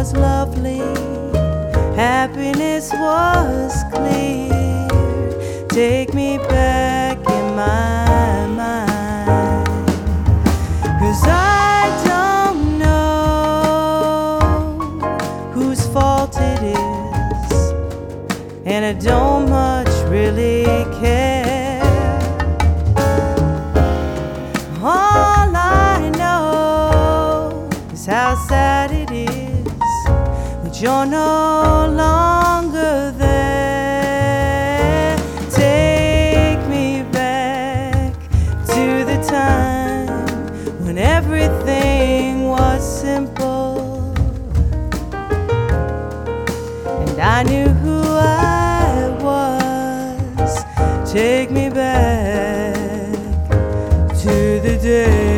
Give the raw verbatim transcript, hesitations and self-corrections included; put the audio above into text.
was lovely, happiness was clear. Take me back in my mind, 'cause I don't know whose fault it is, and I don't much really care. All I know is how sad it is that you're no longer there. Take me back to the time when everything was simple and I knew who I was. Take me back to the day